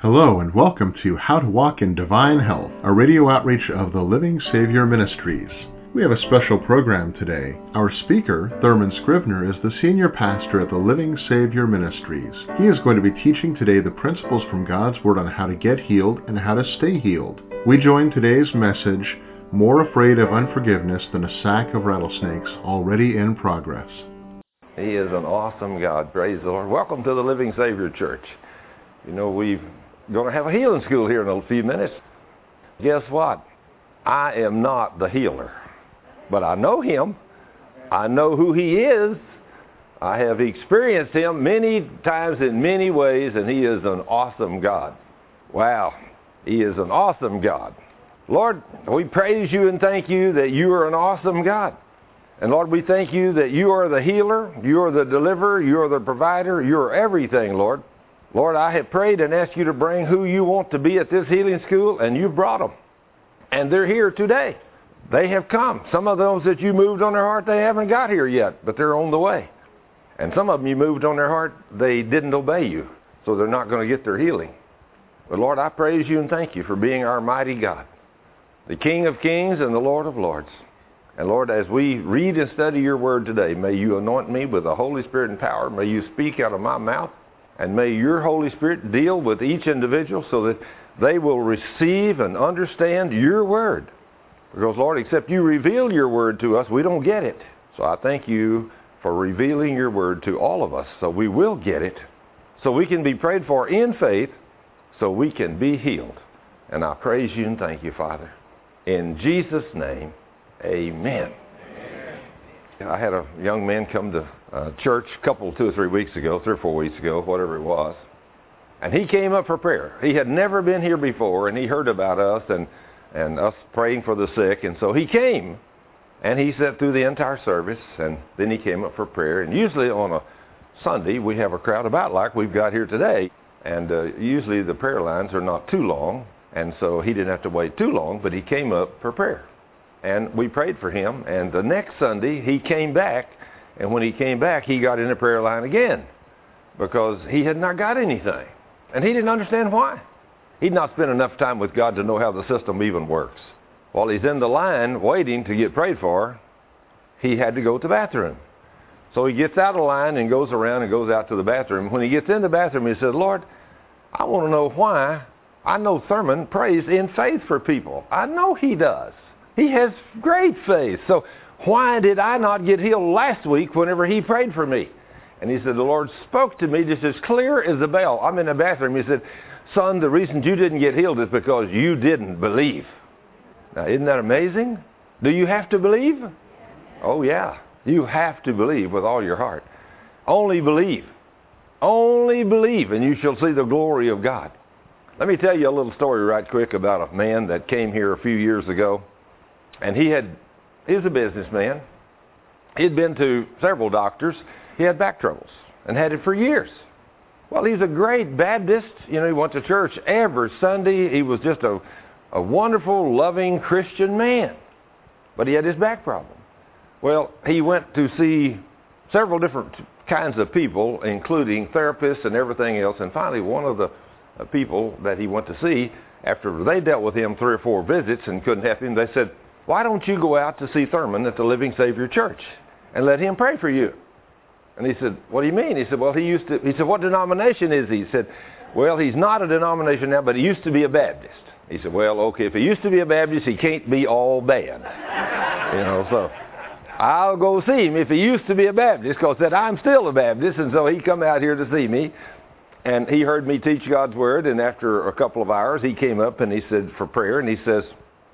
Hello and welcome to How to Walk in Divine Health, a radio outreach of the Living Savior Ministries. We have a special program today. Our speaker, Thurman Scrivener, is the senior pastor at the Living Savior Ministries. He is going to be teaching today the principles from God's Word on how to get healed and how to stay healed. We join today's message, More Afraid of Unforgiveness Than a Sack of Rattlesnakes, already in progress. He is an awesome God. Praise the Lord. Welcome to the Living Savior Church. You know, we're going to have a healing school here in a few minutes. Guess what? I am not the healer. But I know Him. I know who He is. I have experienced Him many times in many ways, and He is an awesome God. Wow. He is an awesome God. Lord, we praise You and thank You that You are an awesome God. And Lord, we thank You that You are the healer, You are the deliverer, You are the provider, You are everything, Lord. Lord, I have prayed and asked You to bring who You want to be at this healing school, and You brought them. And they're here today. They have come. Some of those that You moved on their heart, they haven't got here yet, but they're on the way. And some of them You moved on their heart, they didn't obey You, so they're not going to get their healing. But Lord, I praise You and thank You for being our mighty God, the King of kings and the Lord of lords. And Lord, as we read and study Your word today, may You anoint me with the Holy Spirit and power. May You speak out of my mouth. And may Your Holy Spirit deal with each individual so that they will receive and understand Your word. Because, Lord, except You reveal Your word to us, we don't get it. So I thank You for revealing Your word to all of us so we will get it, so we can be prayed for in faith, so we can be healed. And I praise You and thank You, Father. In Jesus' name, amen. I had a young man come to church 2 or 3 weeks ago, 3 or 4 weeks ago, whatever it was. And he came up for prayer. He had never been here before, and he heard about us and us praying for the sick. And so he came, and he sat through the entire service, and then he came up for prayer. And usually on a Sunday, we have a crowd about like we've got here today. And usually the prayer lines are not too long, and so he didn't have to wait too long, but he came up for prayer. And we prayed for him, and the next Sunday he came back, and when he came back, he got in the prayer line again because he had not got anything. And he didn't understand why. He'd not spent enough time with God to know how the system even works. While he's in the line waiting to get prayed for, he had to go to the bathroom. So he gets out of the line and goes around and goes out to the bathroom. When he gets in the bathroom, he said, Lord, I want to know why. I know Thurman prays in faith for people. I know he does. He has great faith. So why did I not get healed last week whenever he prayed for me? And he said, the Lord spoke to me just as clear as a bell. I'm in the bathroom. He said, son, the reason you didn't get healed is because you didn't believe. Now, isn't that amazing? Do you have to believe? Oh, yeah. You have to believe with all your heart. Only believe. Only believe, and you shall see the glory of God. Let me tell you a little story right quick about a man that came here a few years ago. And he was a businessman. He'd been to several doctors. He had back troubles and had it for years. Well, he's a great Baptist. You know, he went to church every Sunday. He was just a wonderful, loving Christian man. But he had his back problem. Well, he went to see several different kinds of people, including therapists and everything else. And finally, one of the people that he went to see, after they dealt with him 3 or 4 visits and couldn't help him, they said, why don't you go out to see Thurman at the Living Savior Church and let him pray for you? And he said, what do you mean? He said, well, he said, what denomination is he? He said, well, he's not a denomination now, but he used to be a Baptist. He said, well, okay, if he used to be a Baptist, he can't be all bad. You know, so I'll go see him if he used to be a Baptist, because said, I'm still a Baptist. And so he come out here to see me. And he heard me teach God's Word, and after a couple of hours, he came up and he said, for prayer, and he says,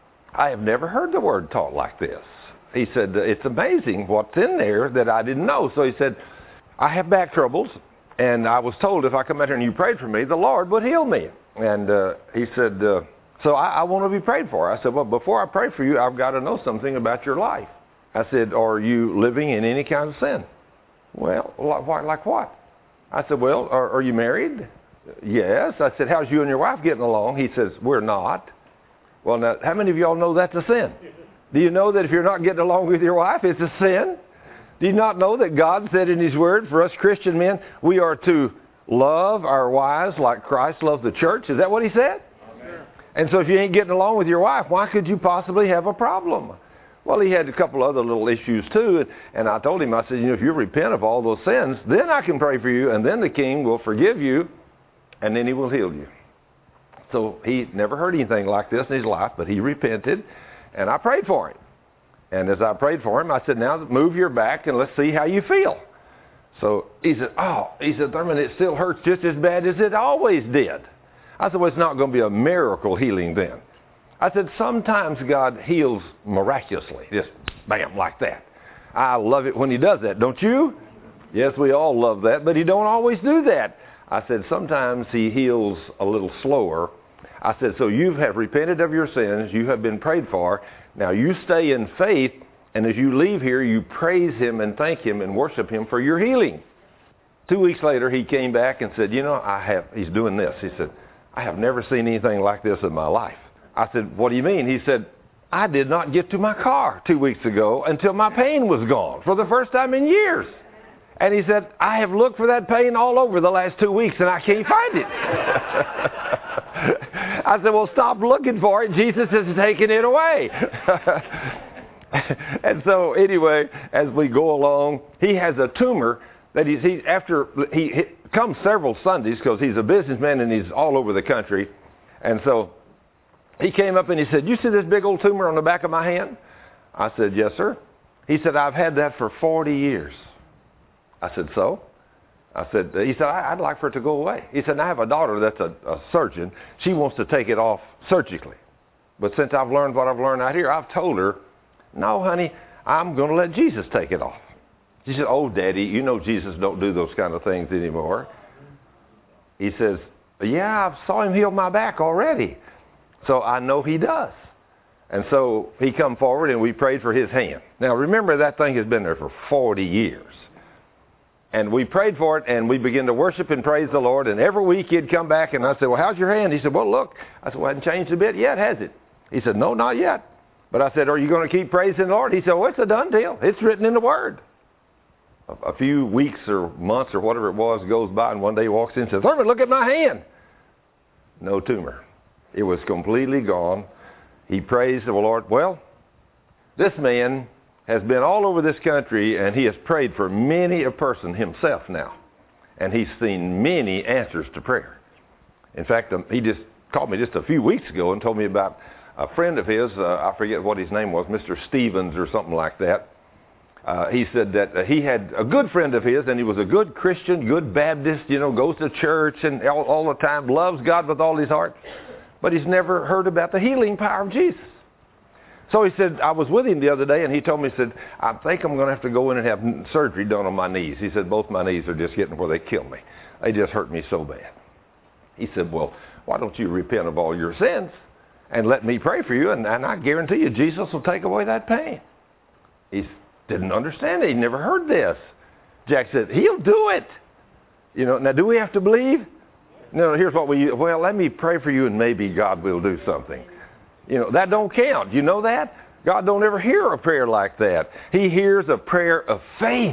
I have never heard the Word taught like this. He said, it's amazing what's in there that I didn't know. So he said, I have back troubles, and I was told if I come out here and you prayed for me, the Lord would heal me. And he said, so I want to be prayed for. I said, well, before I pray for you, I've got to know something about your life. I said, are you living in any kind of sin? Well, like what? I said, well, are you married? Yes. I said, how's you and your wife getting along? He says, we're not. Well, now, how many of y'all know that's a sin? Do you know that if you're not getting along with your wife, it's a sin? Do you not know that God said in His Word, for us Christian men, we are to love our wives like Christ loved the church. Is that what he said? And so if you ain't getting along with your wife, why could you possibly have a problem? Well, he had a couple other little issues too, and I told him, I said, if you repent of all those sins, then I can pray for you, and then the king will forgive you, and then he will heal you. So he never heard anything like this in his life, but he repented, and I prayed for him. And as I prayed for him, I said, now move your back and let's see how you feel. So he said, Thurman, it still hurts just as bad as it always did. I said, well, it's not going to be a miracle healing then. I said, sometimes God heals miraculously, just bam, like that. I love it when he does that, don't you? Yes, we all love that, but he don't always do that. I said, sometimes he heals a little slower. I said, so you have repented of your sins, you have been prayed for. Now you stay in faith, and as you leave here, you praise him and thank him and worship him for your healing. 2 weeks later, he came back and said, he's doing this. He said, I have never seen anything like this in my life. I said, what do you mean? He said, I did not get to my car 2 weeks ago until my pain was gone for the first time in years. And he said, I have looked for that pain all over the last 2 weeks and I can't find it. I said, well, stop looking for it. Jesus has taken it away. And so anyway, as we go along, he has a tumor that he comes several Sundays because he's a businessman and he's all over the country. And so he came up and he said, you see this big old tumor on the back of my hand? I said, yes, sir. He said, I've had that for 40 years. I said, so? He said, I'd like for it to go away. He said, I have a daughter that's a surgeon. She wants to take it off surgically. But since I've learned what I've learned out here, I've told her, no, honey, I'm going to let Jesus take it off. She said, oh, Daddy, you know Jesus don't do those kind of things anymore. He says, yeah, I saw him heal my back already. So I know he does. And so he come forward and we prayed for his hand. Now remember, that thing has been there for 40 years. And we prayed for it and we began to worship and praise the Lord. And every week he'd come back and I said, well, how's your hand? He said, well, look. I said, well, it hasn't changed a bit yet, has it? He said, no, not yet. But I said, are you going to keep praising the Lord? He said, well, it's a done deal. It's written in the Word. A few weeks or months or whatever it was goes by, and one day he walks in and says, Thurman, look at my hand. No tumor. It was completely gone. He praised the Lord. Well, this man has been all over this country, and he has prayed for many a person himself now. And he's seen many answers to prayer. In fact, he just called me just a few weeks ago and told me about a friend of his. I forget what his name was, Mr. Stevens or something like that. He said that he had a good friend of his, and he was a good Christian, good Baptist, goes to church and all the time, loves God with all his heart. But he's never heard about the healing power of Jesus. So he said, I was with him the other day, and he told me, he said, I think I'm going to have to go in and have surgery done on my knees. He said, both my knees are just getting where they kill me. They just hurt me so bad. He said, well, why don't you repent of all your sins and let me pray for you, and I guarantee you Jesus will take away that pain. He didn't understand it. He never heard this. Jack said, he'll do it. Now do we have to believe? No, here's what let me pray for you and maybe God will do something. That don't count. You know that? God don't ever hear a prayer like that. He hears a prayer of faith.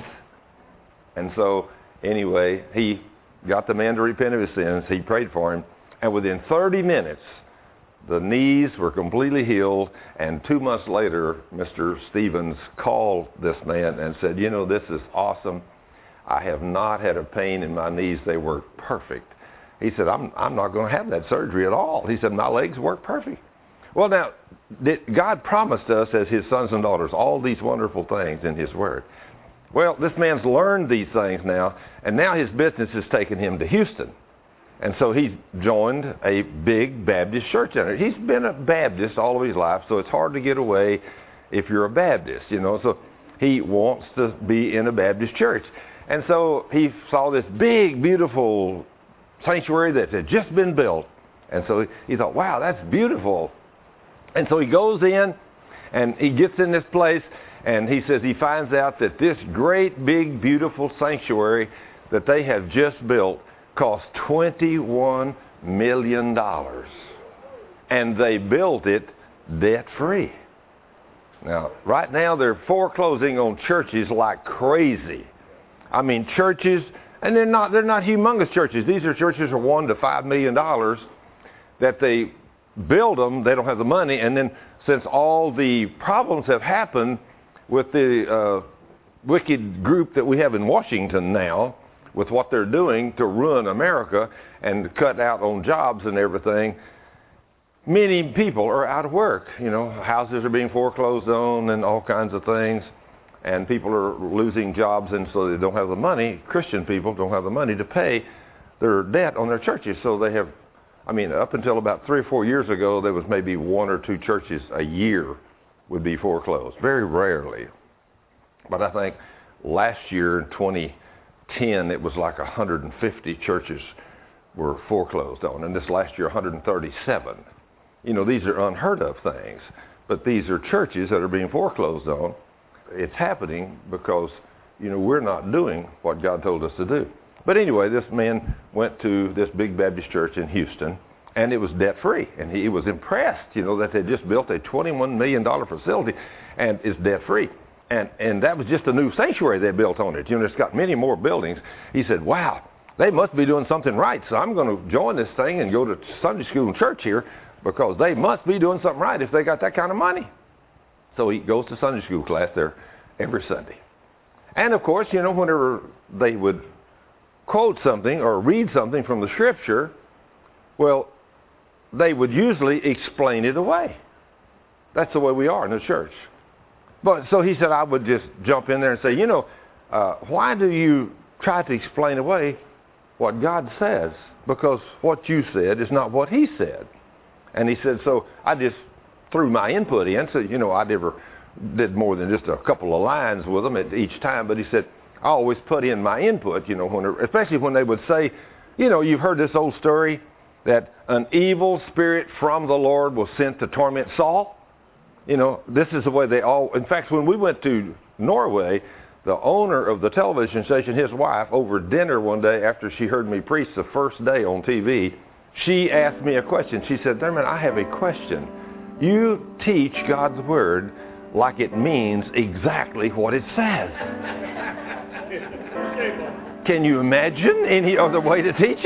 And so, anyway, he got the man to repent of his sins. He prayed for him. And within 30 minutes, the knees were completely healed. And 2 months later, Mr. Stevens called this man and said, this is awesome. I have not had a pain in my knees. They work perfect. He said, I'm not going to have that surgery at all. He said, my legs work perfect. Well, now, God promised us as his sons and daughters all these wonderful things in his word. Well, this man's learned these things now, and now his business has taken him to Houston. And so he's joined a big Baptist church in it. He's been a Baptist all of his life, so it's hard to get away if you're a Baptist, So he wants to be in a Baptist church. And so he saw this big, beautiful sanctuary that had just been built. And so he thought, wow, that's beautiful. And so he goes in, and he gets in this place, and he says he finds out that this great, big, beautiful sanctuary that they have just built cost $21 million. And they built it debt-free. Now, right now, they're foreclosing on churches like crazy. I mean, churches And they're not humongous churches. These are churches are $1 to $5 million that they build them. They don't have the money. And then since all the problems have happened with the wicked group that we have in Washington now, with what they're doing to ruin America and cut out on jobs and everything, many people are out of work. You know, houses are being foreclosed on and all kinds of things, and people are losing jobs, and so they don't have the money. Christian people don't have the money to pay their debt on their churches. So they have, I mean, up until about 3 or 4 years ago, there was maybe 1 or 2 churches a year would be foreclosed, very rarely. But I think last year in 2010, it was like 150 churches were foreclosed on, and this last year 137. You know, these are unheard of things, but these are churches that are being foreclosed on. It's happening because, you know, we're not doing what God told us to do. But anyway, this man went to this big Baptist church in Houston, and it was debt-free, and he was impressed, you know, that they just built a $21 million facility, and it's debt-free. And that was just a new sanctuary they built on it. You know, it's got many more buildings. He said, wow, they must be doing something right, so I'm going to join this thing and go to Sunday school and church here, because they must be doing something right if they got that kind of money. So he goes to Sunday school class there every Sunday. And of course, you know, whenever they would quote something or read something from the Scripture, well, they would usually explain it away. That's the way we are in the church. But so he said, I would just jump in there and say, you know, why do you try to explain away what God says? Because what you said is not what he said. And he said, so I just threw my input in. So, you know, I never did more than just a couple of lines with them at each time. But he said, I always put in my input, you know, especially when they would say, you know, you've heard this old story that an evil spirit from the Lord was sent to torment Saul. You know, this is the way they all, in fact, when we went to Norway, the owner of the television station, his wife, over dinner one day after she heard me preach the first day on TV, she asked me a question. She said, Thurman, I have a question. You teach God's Word like it means exactly what it says. Can you imagine any other way to teach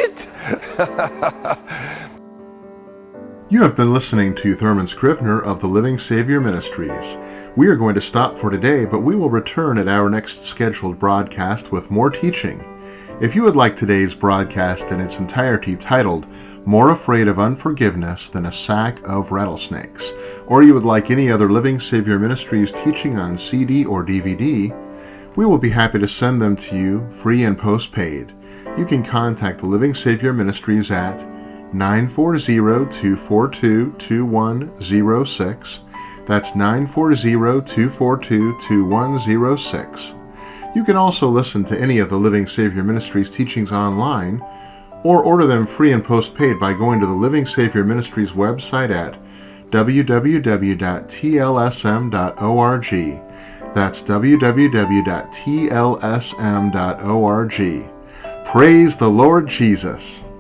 it? You have been listening to Thurman Scrivener of the Living Savior Ministries. We are going to stop for today, but we will return at our next scheduled broadcast with more teaching. If you would like today's broadcast in its entirety titled, More Afraid of Unforgiveness Than a Sack of Rattlesnakes, or you would like any other Living Savior Ministries teaching on CD or DVD, we will be happy to send them to you free and postpaid. You can contact the Living Savior Ministries at 940-242-2106. That's 940-242-2106. You can also listen to any of the Living Savior Ministries teachings online, or order them free and postpaid by going to the Living Savior Ministries website at www.tlsm.org. That's www.tlsm.org. Praise the Lord Jesus.